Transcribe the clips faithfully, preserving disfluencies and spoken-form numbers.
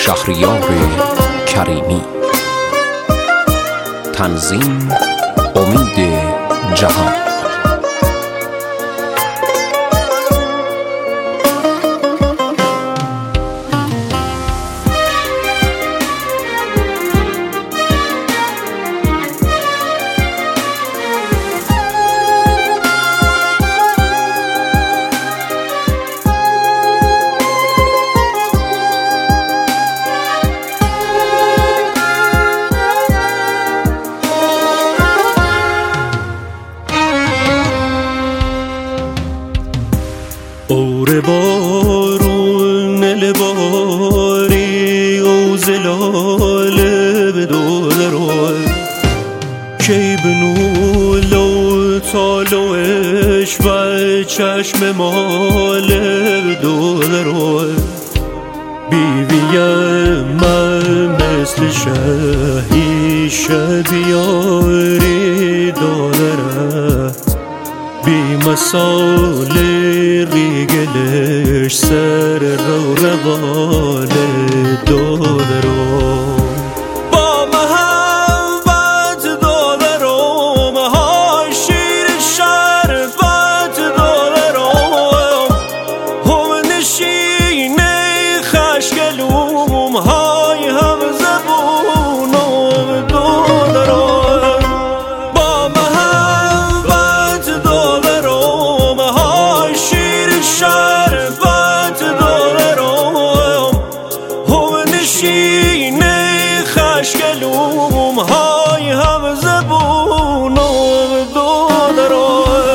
شهریار کریمی. تنظیم امید جهان. اور بارون لباری او زلال بدولرای کی بنولو تالوش و چشم مال بدولرای بیویم من مثل شهی شدیاری دولره بی مثال ریگلش سر رو روال داده رو با محبت داده رو های شیر شربت داده رو هم نشینه خشگلوم های هم زبون داده رو شربت داره رو هم نشینه خشگلوم های هم زبون داده رو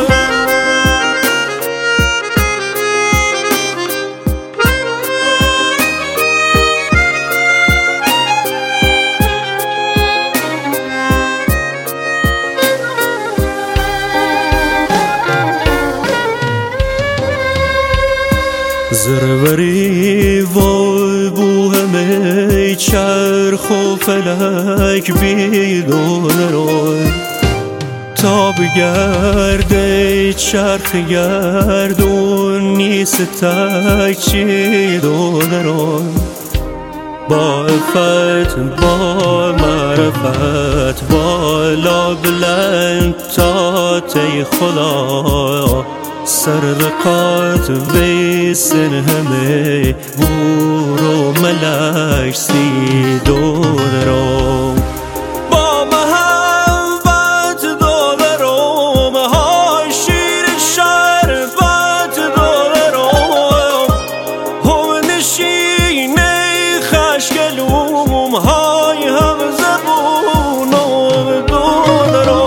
زروری وای بو همه چرخ و فلک بیدونه روی تا بگرده چرخ گردون نیست تک چی دونه روی با افت با معرفت بالا بلند تا تی خدا سر رقات بیسن همه بورو ملک سی دونه رو با محبت داده رو های شیر شربت داده رو هم نشینه خشگلوم های هم زبون داده رو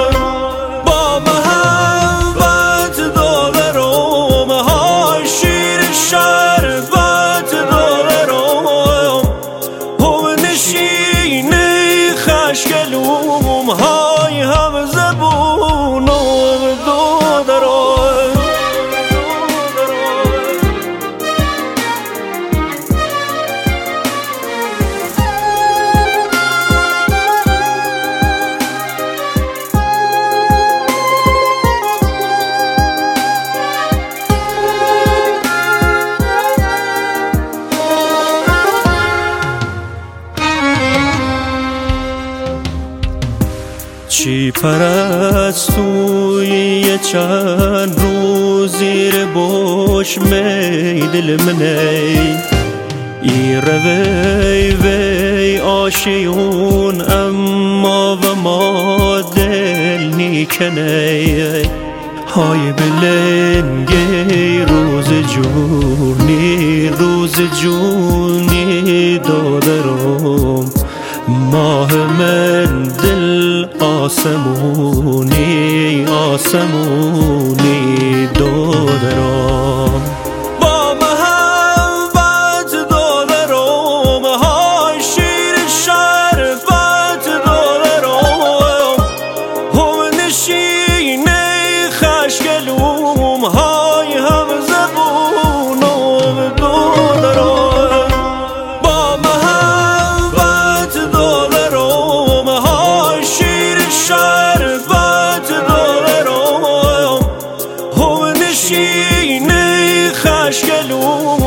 شربت داره رو هم نشینه خشگلوم های هم زبون داده رو چی پرستوی یه چند روز زیر باش می دل منه ای روی وی آشیون اما و ما دل نیکنه های بلنگی روز جونی روز جونی داده روم ماه من دل آسمونی آسمونی داده روم با محبت داده روم های شیر شربت داده روم هم نشینه خشگلوم های هم زبون داده روم با محبت داده روم های شیر شربت داده روم هم نشینه خشگلوم